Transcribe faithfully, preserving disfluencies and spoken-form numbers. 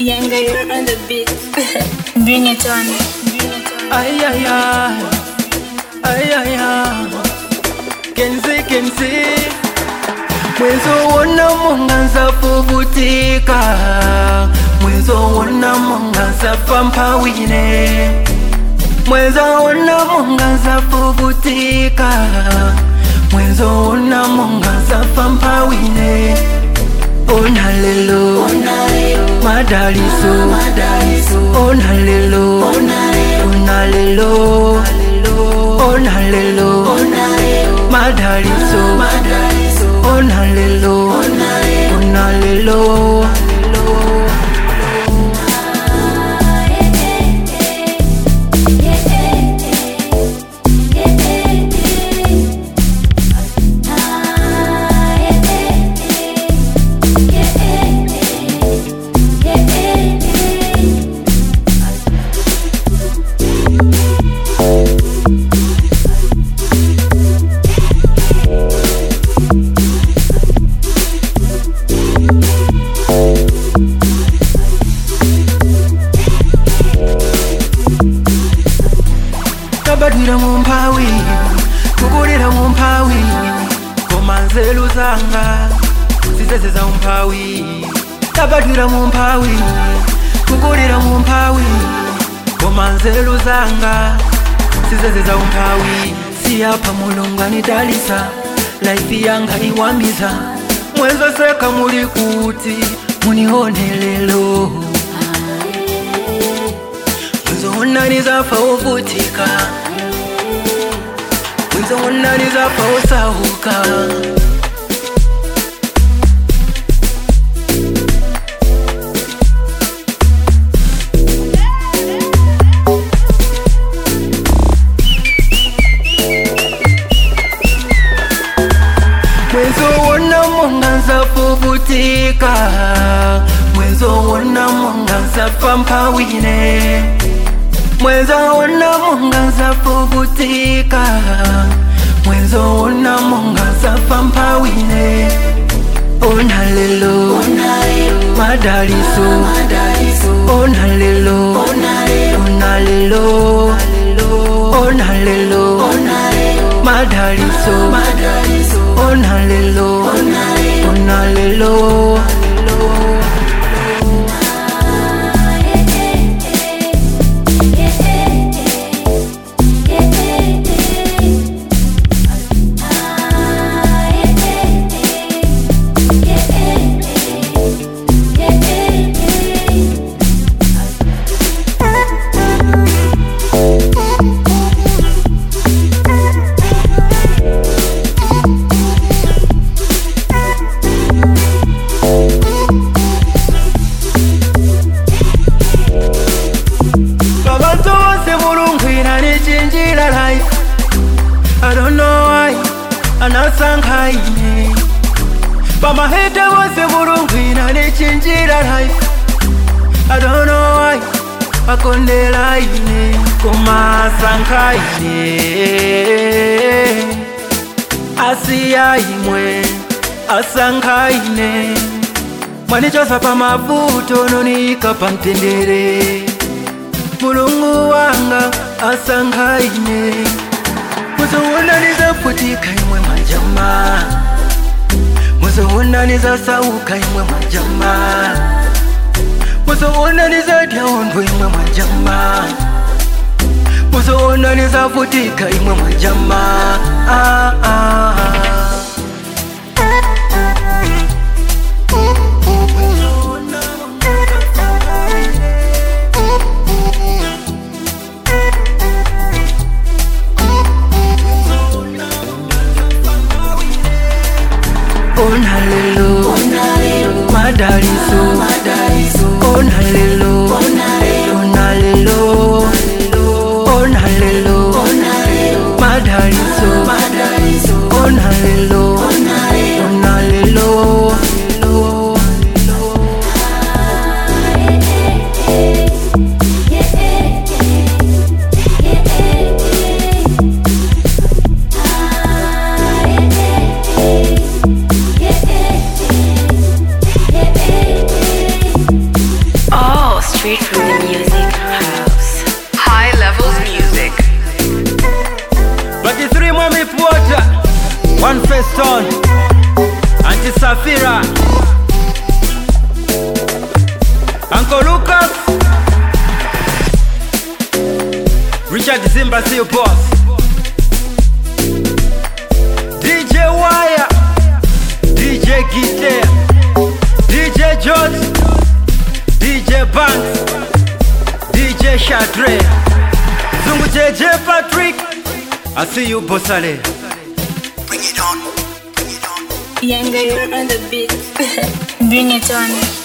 Younger, you're on the beat. Bring it on. Bring it on. Ay ay ay, ay ay ay. Kenzi kenzi. Mwezo wona munganza fubutika. Mwezo wona munganza pampawine. Mwezo wona munganza fubutika. Mwezo wona munganza pampawine. Onalelo, madaliso, onalelo, onalelo, onalelo, madaliso, onalelo, onalelo. Kabadira mumpawi, kukurira mumpawi, komanzelu zanga, zizeze za mumpawi. Kabadira mumpawi, kukurira mumpawi, komanzelu zanga, zizeze za mumpawi. Siyapa mulunga ni dalisa, life yanga iwamiza. Mwenzo seka muli kuti, munione lelo. Mwenzo unaniza fa uvutika. Mwenzo unaniza fa usahuka. Mwenzo wona munganza fubutika. Mwenzo wona munganza pampawine. Mwenzo wona munganza fubutika. Mwenzo wona munganza pampawine. Onalelo, madaliso, onalelo, onalelo, onalelo, madaliso, onalelo, onalelo. I don't know why, anasangaine. Bama hete wose burungwina nechinjira life. I don't know why, akondela ine kuma sangaine. Asiya imwe, asangaine. Mwanichosa pa mavuto nonika pamtendere. Mulungu wanga asangaine. Mwezo wona niza putika imwe majama. Mwezo wona niza sauka imwe majama. Mwezo wona niza diaondo imwe majama. Mwezo wona niza putika imwe majama. Ah ah ah. Onalelo, madaliso, onalelo, onalelo, onalelo, madaliso, onalelo, onalelo. Oh One Face Tone, Auntie Safira, Uncle Lucas, Richard Zimba, see you boss. D J Wire, D J Guitar, D J George, D J Banks, D J Shadre, Zungu J J Patrick, I see you Bossale. Younger, you're on the beat. Bring it on.